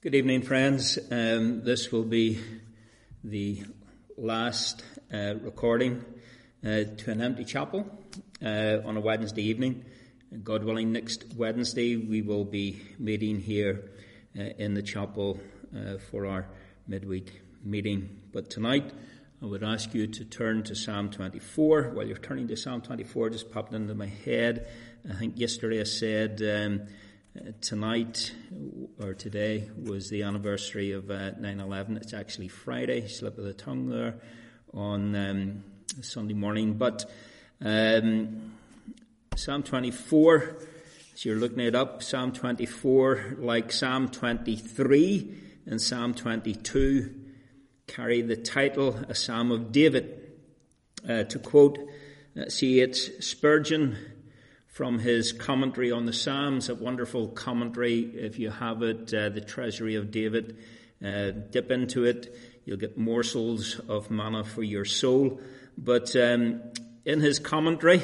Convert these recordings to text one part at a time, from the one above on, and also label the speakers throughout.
Speaker 1: Good evening, friends. This will be the last recording to an empty chapel on a Wednesday evening. God willing, next Wednesday we will be meeting here in the chapel for our midweek meeting. But tonight I would ask you to turn to Psalm 24. While you're turning to Psalm 24, just popped into my head. I think yesterday I said tonight or today was the anniversary of 9/11. It's actually Friday, slip of the tongue there on Sunday morning. But Psalm 24, as you're looking it up, Psalm 24, like Psalm 23 and Psalm 22, carry the title, A Psalm of David. To quote C.H. Spurgeon, from his commentary on the Psalms, a wonderful commentary. If you have it, The Treasury of David, dip into it. You'll get morsels of manna for your soul. But in his commentary,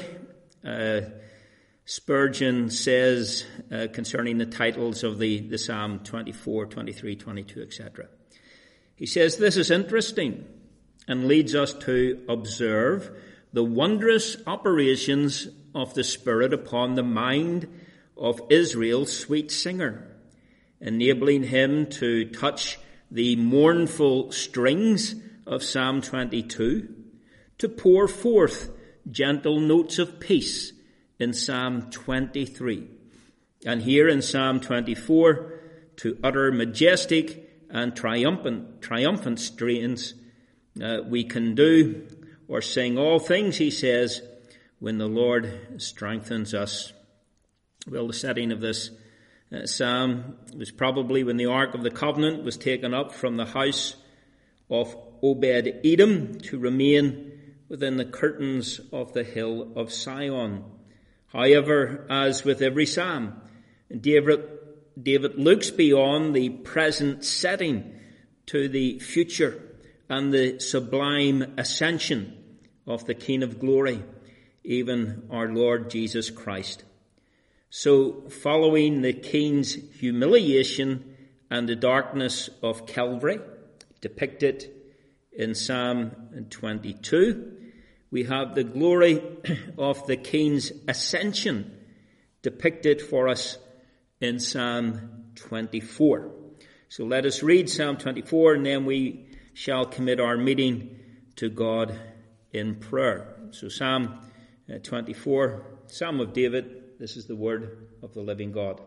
Speaker 1: Spurgeon says concerning the titles of the Psalm 24, 23, 22, etc. He says, this is interesting and leads us to observe the wondrous operations of the Spirit upon the mind of Israel's sweet singer, enabling him to touch the mournful strings of Psalm 22, to pour forth gentle notes of peace in Psalm 23, and here in Psalm 24 to utter majestic and triumphant strains. We can do or sing all things, he says, when the Lord strengthens us. Well, the setting of this psalm was probably when the Ark of the Covenant was taken up from the house of Obed-Edom to remain within the curtains of the hill of Sion. However, as with every psalm, David looks beyond the present setting to the future and the sublime ascension of the King of Glory, even our Lord Jesus Christ. So, following the King's humiliation and the darkness of Calvary, depicted in Psalm 22, we have the glory of the King's ascension depicted for us in Psalm 24. So let us read Psalm 24, and then we shall commit our meeting to God in prayer. So Psalm 24, Psalm of David, this is the word of the living God.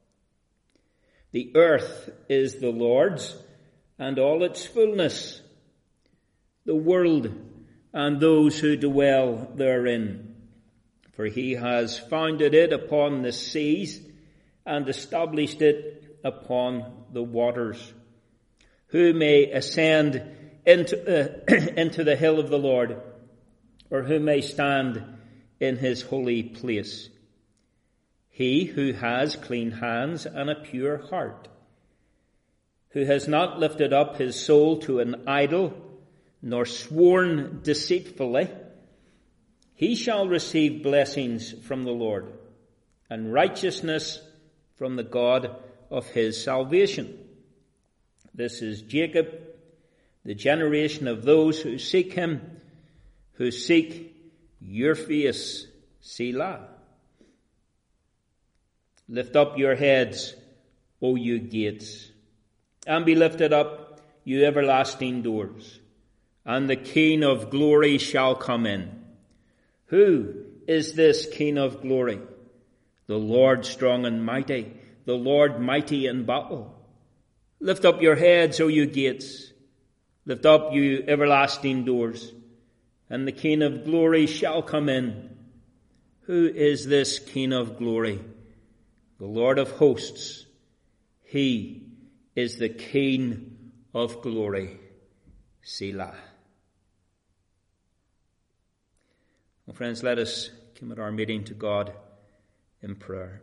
Speaker 1: The earth is the Lord's and all its fullness, the world and those who dwell therein. For he has founded it upon the seas and established it upon the waters. Who may ascend into the hill of the Lord, or who may stand in his holy place? He who has clean hands and a pure heart, who has not lifted up his soul to an idol, nor sworn deceitfully, he shall receive blessings from the Lord, and righteousness from the God of his salvation. This is Jacob, the generation of those who seek him, who seek your face, Selah. Lift up your heads, O you gates, and be lifted up, you everlasting doors, and the King of glory shall come in. Who is this King of glory? The Lord strong and mighty, the Lord mighty in battle. Lift up your heads, O you gates, lift up, you everlasting doors, and the King of glory shall come in. Who is this King of glory? The Lord of hosts. He is the King of glory. Selah. Well, friends, let us commit our meeting to God in prayer.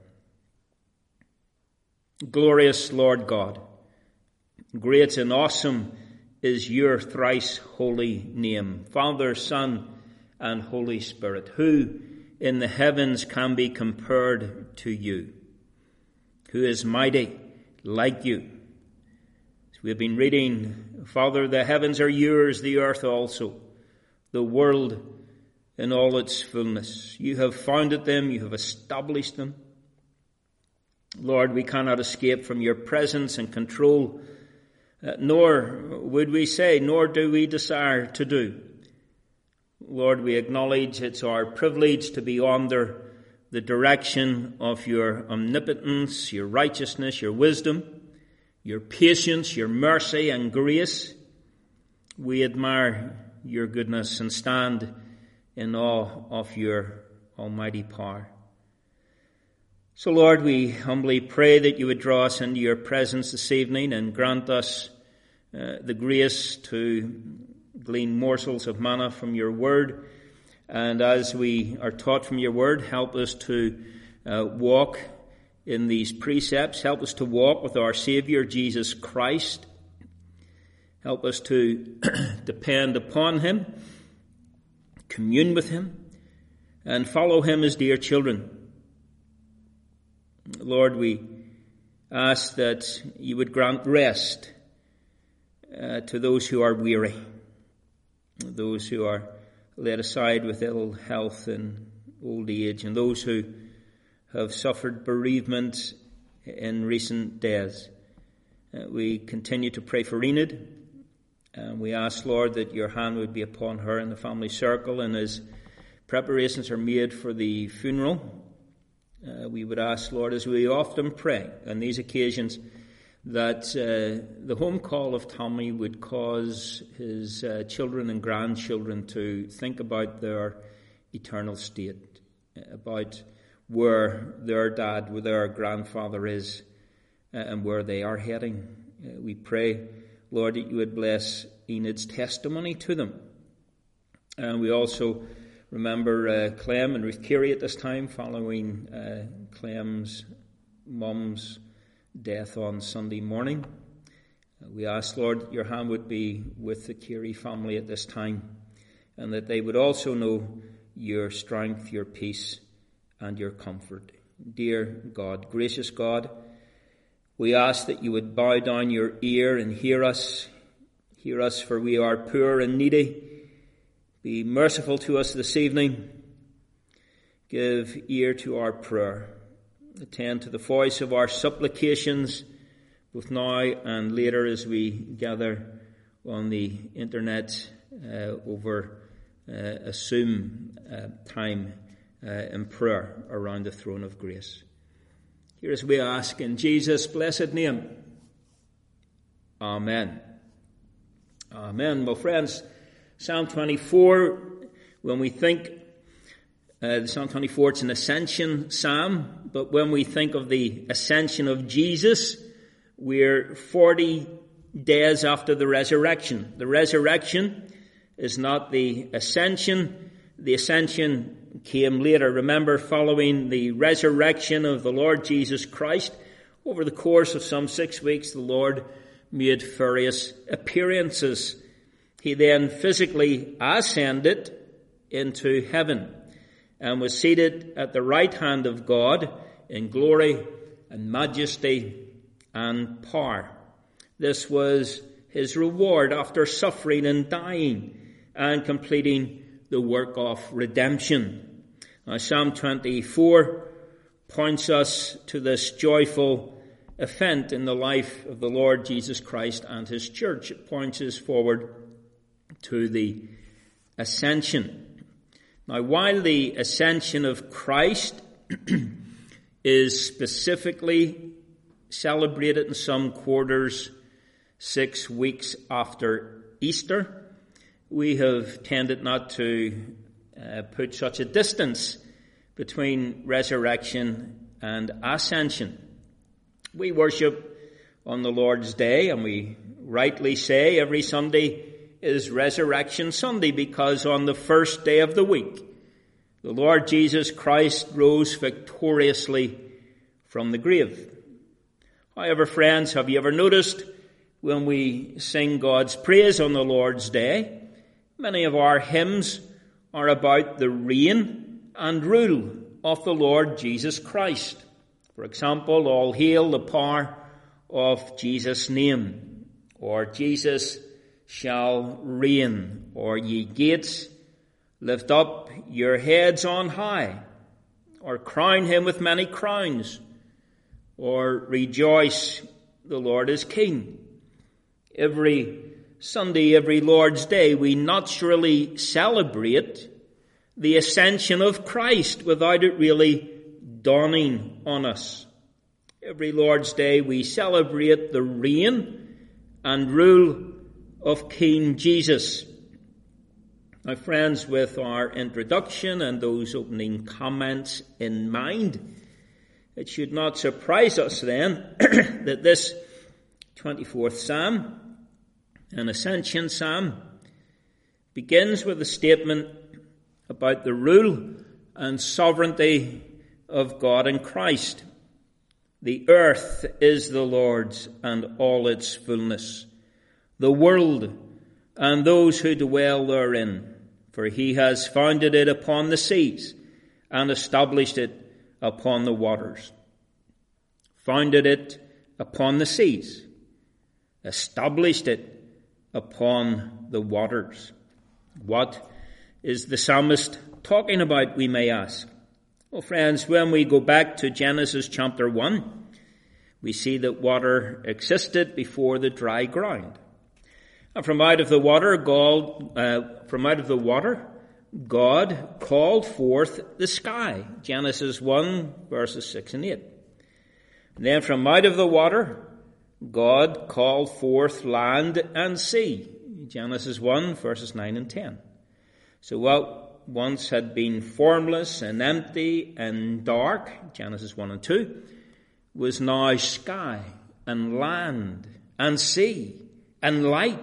Speaker 1: Glorious Lord God, great and awesome is your thrice holy name, Father, Son, and Holy Spirit. Who in the heavens can be compared to you? Who is mighty like you? We have been reading, Father, the heavens are yours, the earth also, the world in all its fullness. You have founded them, you have established them. Lord, we cannot escape from your presence and control, nor would we say, nor do we desire to do. Lord, we acknowledge it's our privilege to be under the direction of your omnipotence, your righteousness, your wisdom, your patience, your mercy and grace. We admire your goodness and stand in awe of your almighty power. So, Lord, we humbly pray that you would draw us into your presence this evening and grant us the grace to glean morsels of manna from your word. And as we are taught from your word, help us to walk in these precepts. Help us to walk with our Savior, Jesus Christ. Help us to depend upon him, commune with him, and follow him as dear children. Lord, we ask that you would grant rest to those who are weary, those who are laid aside with ill health and old age, and those who have suffered bereavement in recent days. We continue to pray for Enid, and we ask, Lord, that your hand would be upon her and the family circle, and as preparations are made for the funeral, we would ask, Lord, as we often pray on these occasions, that the home call of Tommy would cause his children and grandchildren to think about their eternal state, about where their dad, where their grandfather is, and where they are heading. We pray, Lord, that you would bless Enid's testimony to them. And we also remember Clem and Ruth Carey at this time, following Clem's mum's death on Sunday morning. We ask, Lord, that your hand would be with the Carey family at this time, and that they would also know your strength, your peace, and your comfort. Dear God, gracious God, we ask that you would bow down your ear and hear us. Hear us, for we are poor and needy. Be merciful to us this evening. Give ear to our prayer. Attend to the voice of our supplications, both now and later as we gather on the internet over a Zoom time in prayer around the throne of grace. Here as we ask in Jesus' blessed name. Amen. Amen. Well, friends, Psalm 24, when we think, Psalm 24, it's an ascension psalm, but when we think of the ascension of Jesus, we're 40 days after the resurrection. The resurrection is not the ascension. The ascension came later. Remember, following the resurrection of the Lord Jesus Christ, over the course of some 6 weeks, the Lord made various appearances. He then physically ascended into heaven and was seated at the right hand of God in glory and majesty and power. This was his reward after suffering and dying and completing the work of redemption. Now, Psalm 24 points us to this joyful event in the life of the Lord Jesus Christ and his church. It points us forward to the ascension. Now, while the ascension of Christ is specifically celebrated in some quarters 6 weeks after Easter, we have tended not to put such a distance between resurrection and ascension. We worship on the Lord's Day, and we rightly say every Sunday is Resurrection Sunday, because on the first day of the week, the Lord Jesus Christ rose victoriously from the grave. However, friends, have you ever noticed when we sing God's praise on the Lord's Day, many of our hymns are about the reign and rule of the Lord Jesus Christ. For example, all hail the power of Jesus' name, or Jesus shall reign, or ye gates, lift up your heads on high, or crown him with many crowns, or rejoice, the Lord is King. Every Sunday, every Lord's Day, we naturally celebrate the ascension of Christ without it really dawning on us. Every Lord's Day, we celebrate the reign and rule of King Jesus. Now, friends, with our introduction and those opening comments in mind, it should not surprise us then that this 24th Psalm, an Ascension Psalm, begins with a statement about the rule and sovereignty of God in Christ. The earth is the Lord's and all its fullness, the world and those who dwell therein, for he has founded it upon the seas and established it upon the waters. Founded it upon the seas, established it upon the waters. What is the psalmist talking about, we may ask? Well, friends, when we go back to Genesis chapter 1, we see that water existed before the dry ground. And from out of the water, God called forth the sky. Genesis 1, verses 6 and 8. And then from out of the water, God called forth land and sea. Genesis 1, verses 9 and 10. So what once had been formless and empty and dark, Genesis 1 and 2, was now sky and land and sea and light.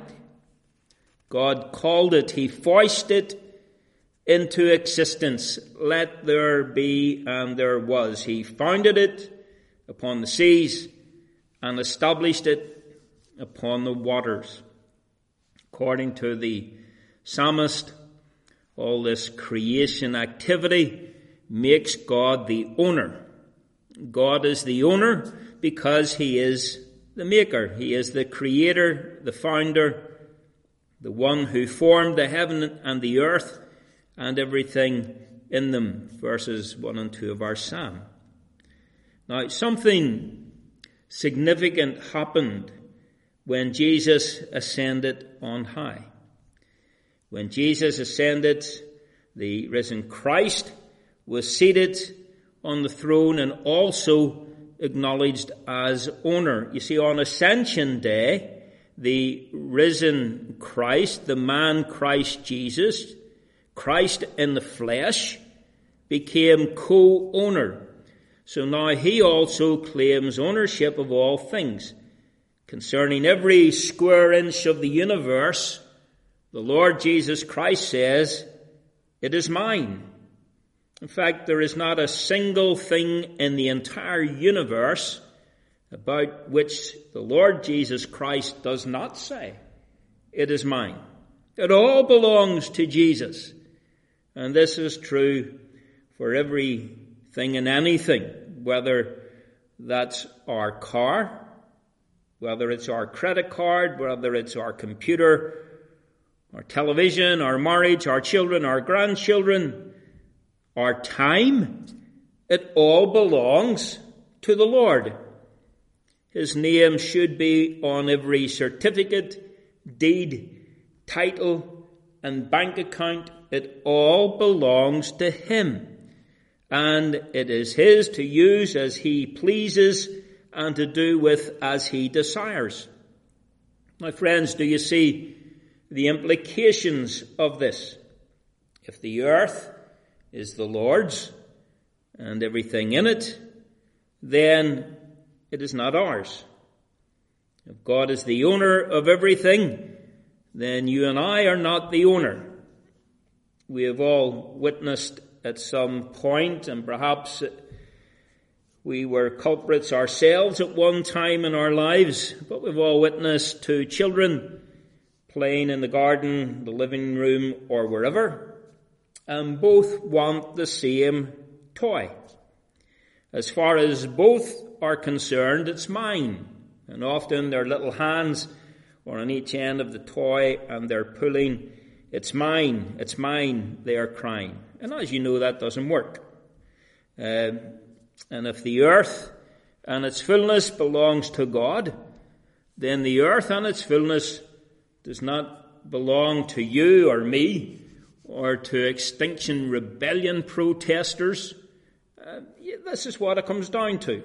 Speaker 1: God called it, he foisted it into existence. Let there be, and there was. He founded it upon the seas and established it upon the waters. According to the psalmist, all this creation activity makes God the owner. God is the owner because he is the maker. He is the creator, the founder, the one who formed the heaven and the earth and everything in them. Verses 1 and 2 of our psalm. Now, something significant happened when Jesus ascended on high. When Jesus ascended, the risen Christ was seated on the throne and also acknowledged as owner. You see, on Ascension Day, the risen Christ, the man Christ Jesus, Christ in the flesh, became co-owner. So now he also claims ownership of all things. Concerning every square inch of the universe, the Lord Jesus Christ says, "It is mine." In fact, there is not a single thing in the entire universe about which the Lord Jesus Christ does not say, "It is mine." It all belongs to Jesus. And this is true for everything and anything, whether that's our car, whether it's our credit card, whether it's our computer, our television, our marriage, our children, our grandchildren, our time. It all belongs to the Lord. His name should be on every certificate, deed, title, and bank account. It all belongs to him. And it is his to use as he pleases and to do with as he desires. My friends, do you see the implications of this? If the earth is the Lord's and everything in it, then it is not ours. If God is the owner of everything, then you and I are not the owner. We have all witnessed at some point, and perhaps we were culprits ourselves at one time in our lives, but we've all witnessed two children playing in the garden, the living room, or wherever, and both want the same toy. As far as both are concerned, it's mine. And often their little hands or on each end of the toy, and they're pulling, it's mine, they are crying. And as you know, that doesn't work. And if the earth and its fullness belongs to God, then the earth and its fullness does not belong to you or me or to Extinction Rebellion protesters. This is what it comes down to.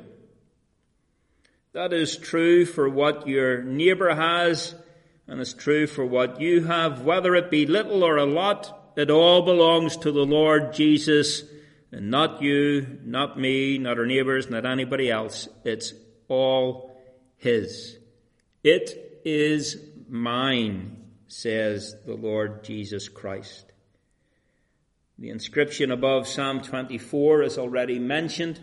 Speaker 1: That is true for what your neighbour has, and it's true for what you have. Whether it be little or a lot, it all belongs to the Lord Jesus, and not you, not me, not our neighbours, not anybody else. It's all His. It is mine, says the Lord Jesus Christ. The inscription above Psalm 24 is already mentioned.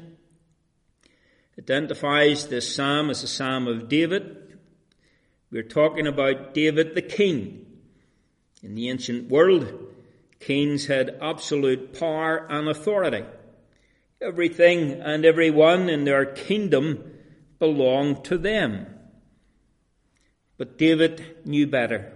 Speaker 1: Identifies this psalm as a psalm of David. We're talking about David the king. In the ancient world, kings had absolute power and authority. Everything and everyone in their kingdom belonged to them. But David knew better.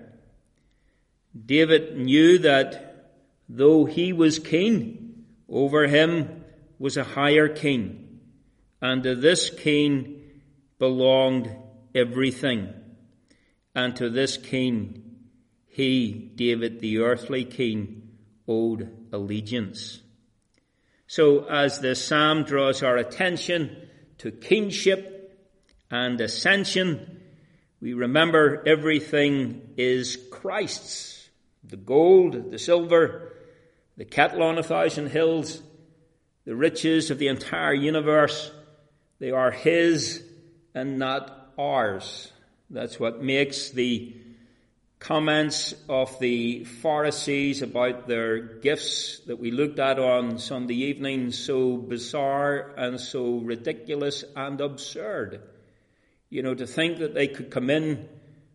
Speaker 1: David knew that though he was king, over him was a higher king, and to this king belonged everything. And to this king, he, David, the earthly king, owed allegiance. So as the psalm draws our attention to kingship and ascension, we remember everything is Christ's. The gold, the silver, the cattle on 1,000 hills, the riches of the entire universe, they are His and not ours. That's what makes the comments of the Pharisees about their gifts that we looked at on Sunday evening so bizarre and so ridiculous and absurd. You know, to think that they could come in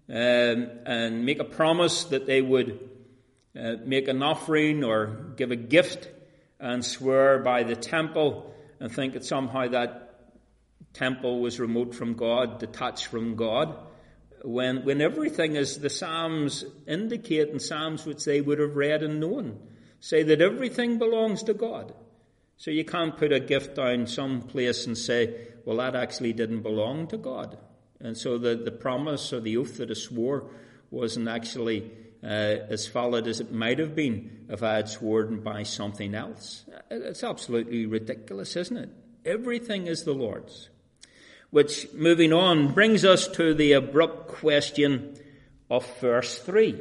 Speaker 1: and make a promise that they would make an offering or give a gift and swear by the temple and think that somehow that temple was remote from God, detached from God, when everything, as the Psalms indicate, and Psalms which they would have read and known, say that everything belongs to God. So you can't put a gift down some place and say, well, that actually didn't belong to God. And so the promise or the oath that I swore wasn't actually as valid as it might have been if I had sworn by something else. It's absolutely ridiculous, isn't it? Everything is the Lord's. Which, moving on, brings us to the abrupt question of verse 3.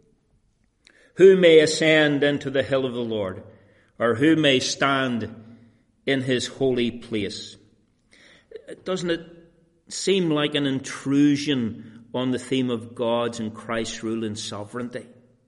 Speaker 1: Who may ascend into the hill of the Lord, or who may stand in His holy place? Doesn't it seem like an intrusion on the theme of God's and Christ's rule and sovereignty?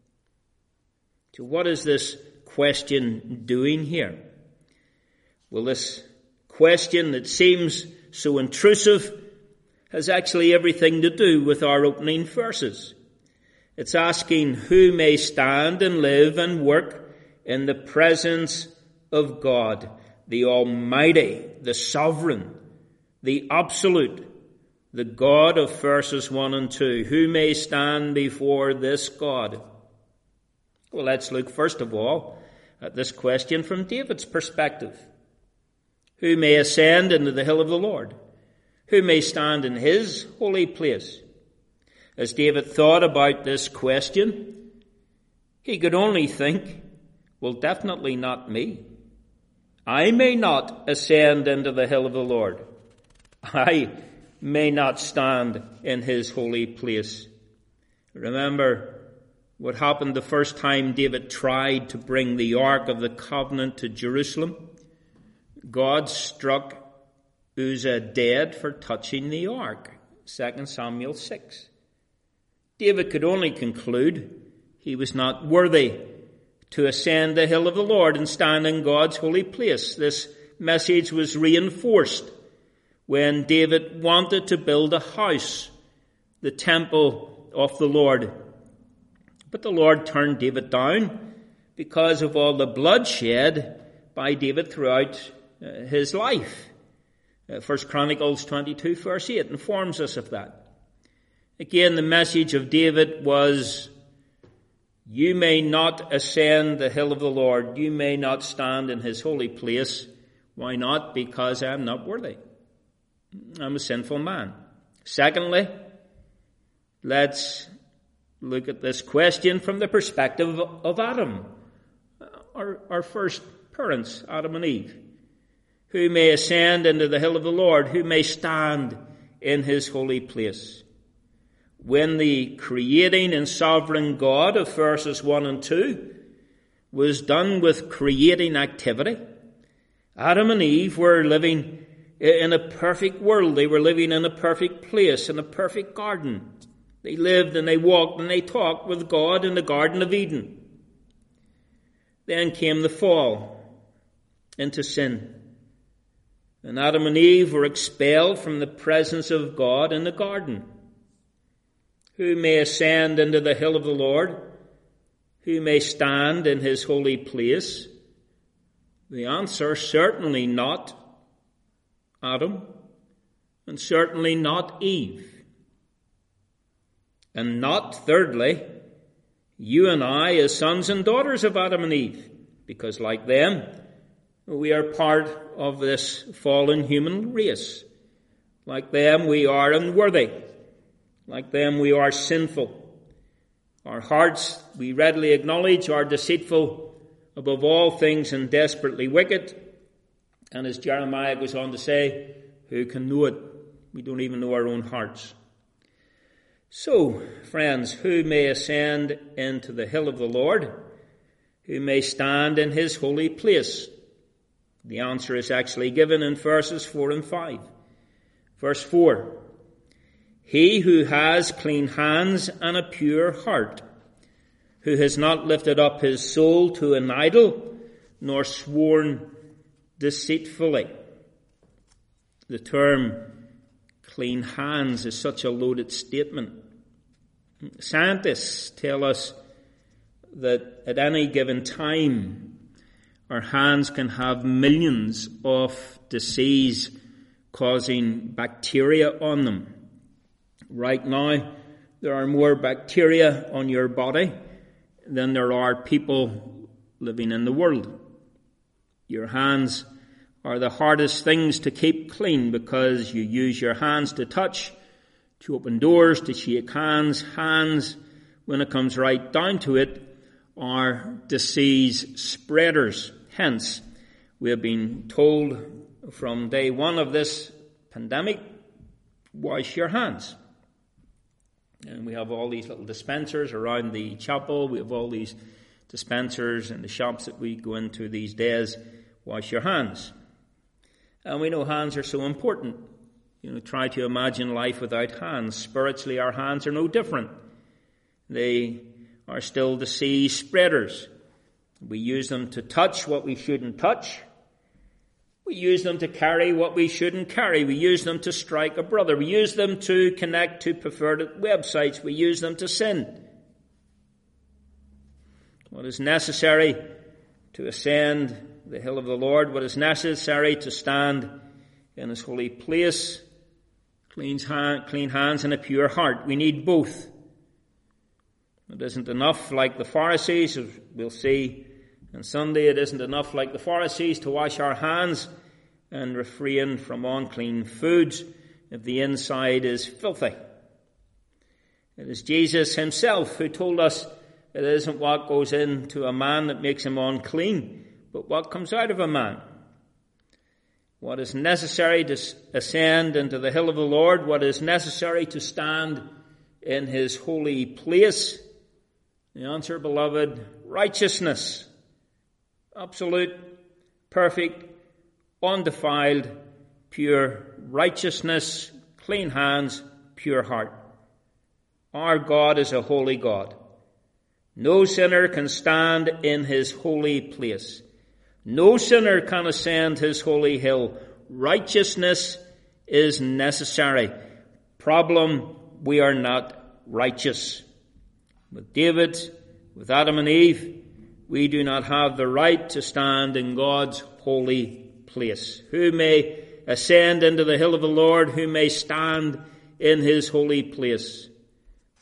Speaker 1: So what is this question doing here? Well, this question that seems so intrusive has actually everything to do with our opening verses. It's asking who may stand and live and work in the presence of God, the Almighty, the Sovereign, the Absolute, the God of verses 1 and 2. Who may stand before this God? Well, let's look first of all at this question from David's perspective. Who may ascend into the hill of the Lord? Who may stand in His holy place? As David thought about this question, he could only think, well, definitely not me. I may not ascend into the hill of the Lord. I may not stand in His holy place. Remember what happened the first time David tried to bring the Ark of the Covenant to Jerusalem? God struck Uzzah dead for touching the ark. 2 Samuel 6. David could only conclude he was not worthy to ascend the hill of the Lord and stand in God's holy place. This message was reinforced when David wanted to build a house, the temple of the Lord. But the Lord turned David down because of all the bloodshed by David throughout his life. 1 Chronicles 22 verse 8 informs us of that. Again, the message of David was, you may not ascend the hill of the Lord. You may not stand in his holy place. Why not? Because I'm not worthy. I'm a sinful man. Secondly, let's look at this question from the perspective of Adam, our first parents, Adam and Eve. Who may ascend into the hill of the Lord? Who may stand in his holy place? When the creating and sovereign God of verses 1 and 2 was done with creating activity, Adam and Eve were living in a perfect world. They were living in a perfect place, in a perfect garden. They lived and they walked and they talked with God in the Garden of Eden. Then came the fall into sin. And Adam and Eve were expelled from the presence of God in the garden. Who may ascend into the hill of the Lord? Who may stand in his holy place? The answer, certainly not Adam, and certainly not Eve. And not, thirdly, you and I as sons and daughters of Adam and Eve, because like them, we are part of this fallen human race. Like them, we are unworthy. Like them, we are sinful. Our hearts, we readily acknowledge, are deceitful above all things and desperately wicked. And as Jeremiah goes on to say, who can know it? We don't even know our own hearts. So, friends, who may ascend into the hill of the Lord? Who may stand in his holy place? The answer is actually given in verses 4 and 5. Verse 4. He who has clean hands and a pure heart, who has not lifted up his soul to an idol, nor sworn deceitfully. The term clean hands is such a loaded statement. Scientists tell us that at any given time, our hands can have millions of disease-causing bacteria on them. Right now, there are more bacteria on your body than there are people living in the world. Your hands are the hardest things to keep clean because you use your hands to touch, to open doors, to shake hands. Hands, when it comes right down to it, are disease spreaders. Hence, we have been told from day one of this pandemic, wash your hands. And we have all these little dispensers around the chapel. We have all these dispensers in the shops that we go into these days. Wash your hands. And we know hands are so important. Try to imagine life without hands. Spiritually, our hands are no different. They are still disease spreaders. We use them to touch what we shouldn't touch. We use them to carry what we shouldn't carry. We use them to strike a brother. We use them to connect to perverted websites. We use them to sin. What is necessary to ascend the hill of the Lord? What is necessary to stand in his holy place? Clean hands and a pure heart. We need both. It isn't enough like the Pharisees, as we'll see on Sunday, it isn't enough like the Pharisees to wash our hands and refrain from unclean foods if the inside is filthy. It is Jesus himself who told us it isn't what goes into a man that makes him unclean, but what comes out of a man. What is necessary to ascend into the hill of the Lord? What is necessary to stand in his holy place? The answer, beloved, righteousness. Absolute, perfect, undefiled, pure righteousness, clean hands, pure heart. Our God is a holy God. No sinner can stand in his holy place. No sinner can ascend his holy hill. Righteousness is necessary. Problem, we are not righteous. With David, with Adam and Eve, we do not have the right to stand in God's holy place. Who may ascend into the hill of the Lord? Who may stand in his holy place?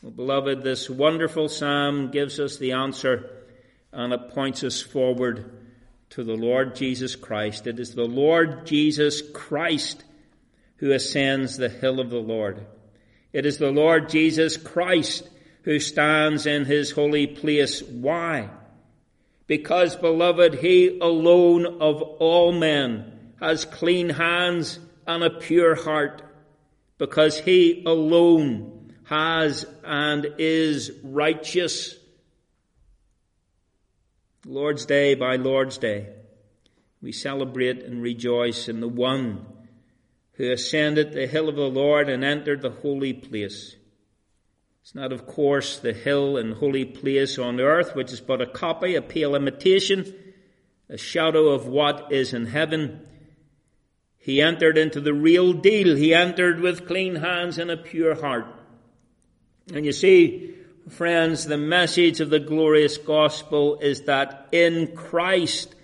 Speaker 1: Well, beloved, this wonderful psalm gives us the answer, and it points us forward to the Lord Jesus Christ. It is the Lord Jesus Christ who ascends the hill of the Lord. It is the Lord Jesus Christ who stands in his holy place. Why? Because, beloved, he alone of all men has clean hands and a pure heart. Because he alone has and is righteous. Lord's Day by Lord's Day, we celebrate and rejoice in the one who ascended the hill of the Lord and entered the holy place. It's not, of course, the hill and holy place on earth, which is but a copy, a pale imitation, a shadow of what is in heaven. He entered into the real deal. He entered with clean hands and a pure heart. And you see, friends, the message of the glorious gospel is that in Christ,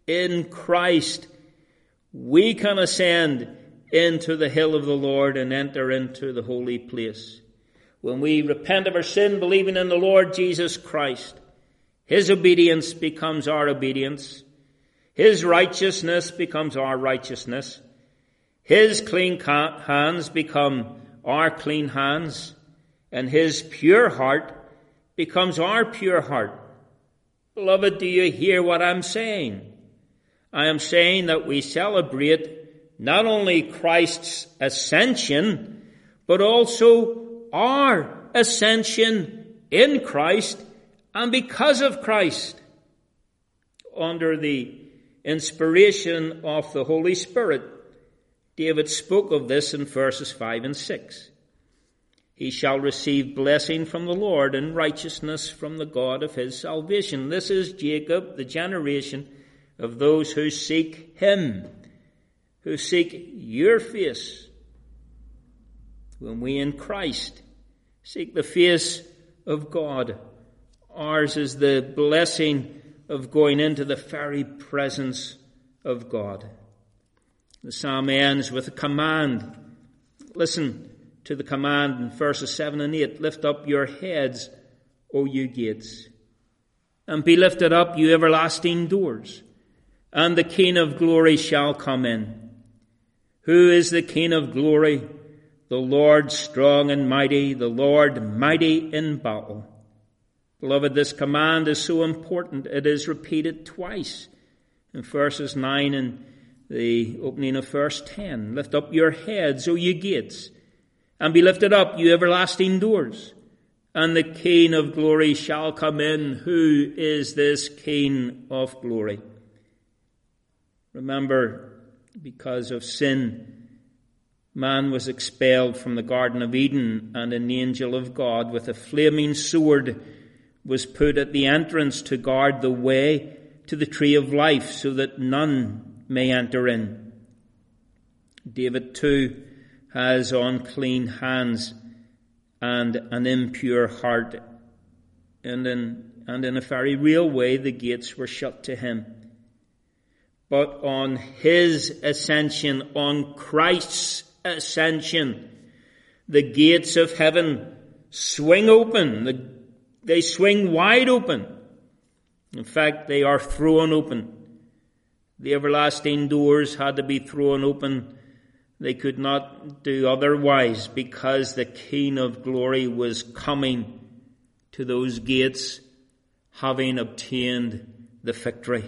Speaker 1: we can ascend into the hill of the Lord and enter into the holy place. When we repent of our sin, believing in the Lord Jesus Christ, his obedience becomes our obedience. His righteousness becomes our righteousness. His clean hands become our clean hands. And his pure heart becomes our pure heart. Beloved, do you hear what I'm saying? I am saying that we celebrate not only Christ's ascension, but also our ascension in Christ and because of Christ. Under the inspiration of the Holy Spirit, David spoke of this in verses 5 and 6. He shall receive blessing from the Lord and righteousness from the God of his salvation. This is Jacob, the generation of those who seek him, who seek your face. When we in Christ seek the face of God, ours is the blessing of going into the very presence of God. The psalm ends with a command. Listen to the command in verses 7 and 8. Lift up your heads, O you gates, and be lifted up, you everlasting doors, and the King of glory shall come in. Who is the King of glory? The Lord strong and mighty, the Lord mighty in battle. Beloved, this command is so important. It is repeated twice in verses 9 and the opening of verse 10. Lift up your heads, O you gates, and be lifted up, you everlasting doors, and the King of glory shall come in. Who is this King of glory? Remember, because of sin, man was expelled from the Garden of Eden, and an angel of God with a flaming sword was put at the entrance to guard the way to the tree of life, so that none may enter in. David too has unclean hands and an impure heart, and in a very real way the gates were shut to him. But on his ascension, on Christ's ascension, the gates of heaven swing open. They swing wide open. In fact, they are thrown open. The everlasting doors had to be thrown open. They could not do otherwise, because the King of glory was coming to those gates, having obtained the victory.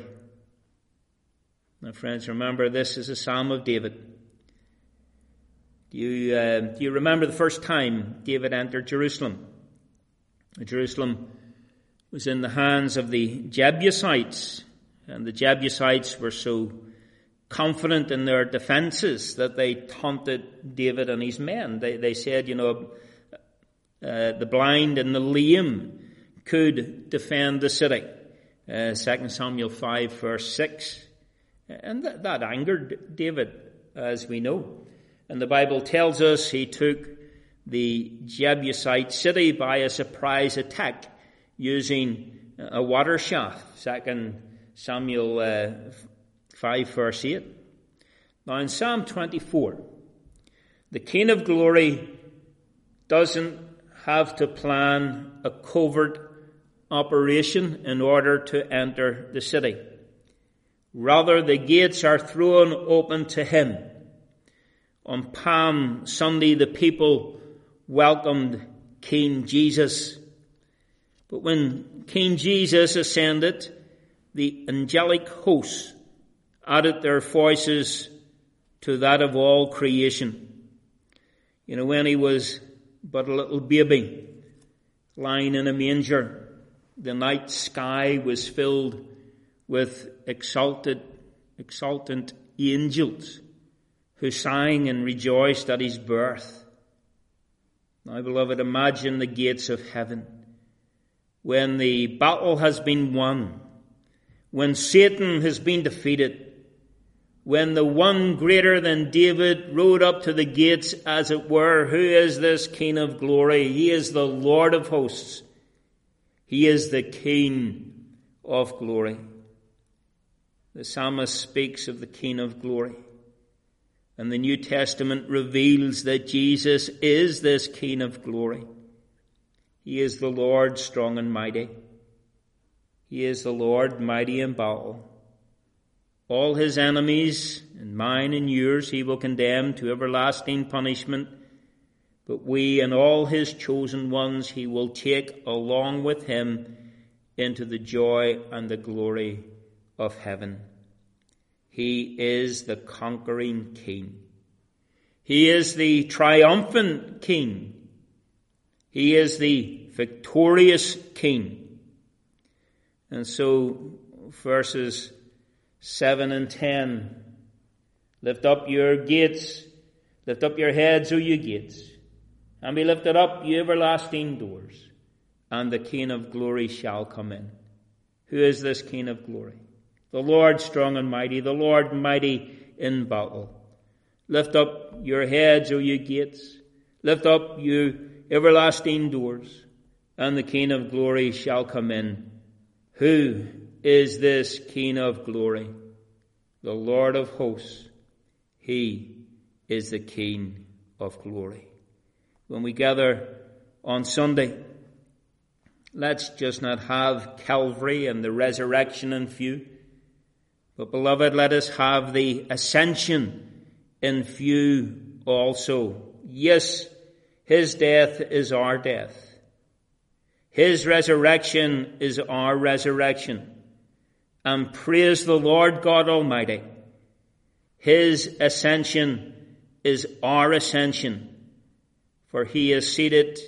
Speaker 1: Now, friends, remember, this is a Psalm of David. Do you remember the first time David entered Jerusalem? Jerusalem was in the hands of the Jebusites, and the Jebusites were so confident in their defenses that they taunted David and his men. They said, the blind and the lame could defend the city. 2 Samuel 5 verse 6. And that angered David, as we know. And the Bible tells us he took the Jebusite city by a surprise attack using a water shaft. 2 Samuel 5 verse 8. Now in Psalm 24, the King of glory doesn't have to plan a covert operation in order to enter the city. Rather, the gates are thrown open to him. On Palm Sunday, the people welcomed King Jesus. But when King Jesus ascended, the angelic hosts added their voices to that of all creation. When he was but a little baby, lying in a manger, the night sky was filled with exultant angels who sang and rejoiced at his birth. Now, beloved, imagine the gates of heaven when the battle has been won, when Satan has been defeated, when the one greater than David rode up to the gates, as it were. Who is this King of glory? He is the Lord of hosts. He is the King of glory. The psalmist speaks of the King of glory. And the New Testament reveals that Jesus is this King of glory. He is the Lord strong and mighty. He is the Lord mighty in battle. All his enemies, and mine and yours, he will condemn to everlasting punishment. But we and all his chosen ones he will take along with him into the joy and the glory of heaven. He is the conquering King. He is the triumphant King. He is the victorious King. And so verses 7 and 10, lift up your gates, lift up your heads, O you gates, and be lifted up, you everlasting doors, and the King of glory shall come in. Who is this King of glory? The Lord strong and mighty, the Lord mighty in battle. Lift up your heads, O you gates, lift up, you everlasting doors, and the King of glory shall come in. Who is this King of glory? The Lord of hosts. He is the King of glory. When we gather on Sunday, let's just not have Calvary and the resurrection in view, but beloved, let us have the ascension in view also. Yes, his death is our death. His resurrection is our resurrection. And praise the Lord God Almighty. His ascension is our ascension. For he has seated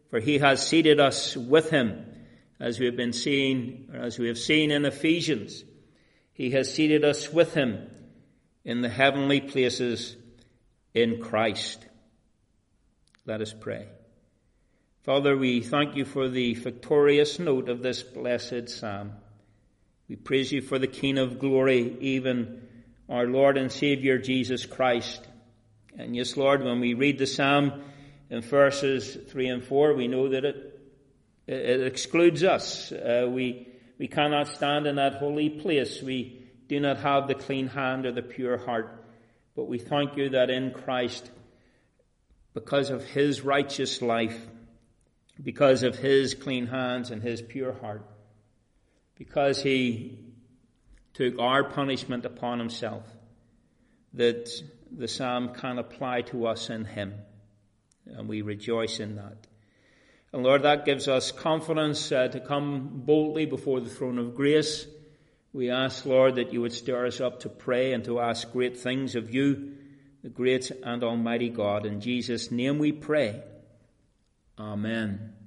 Speaker 1: us with him, as we have seen in Ephesians. He has seated us with him in the heavenly places in Christ. Let us pray. Father, we thank you for the victorious note of this blessed psalm. We praise you for the King of glory, even our Lord and Savior Jesus Christ. And yes, Lord, when we read the psalm in verses 3 and 4, we know that it excludes us. We cannot stand in that holy place. We do not have the clean hand or the pure heart. But we thank you that in Christ, because of his righteous life, because of his clean hands and his pure heart, because he took our punishment upon himself, that the psalm can apply to us in him. And we rejoice in that. And Lord, that gives us confidence to come boldly before the throne of grace. We ask, Lord, that you would stir us up to pray and to ask great things of you, the great and almighty God. In Jesus' name we pray. Amen.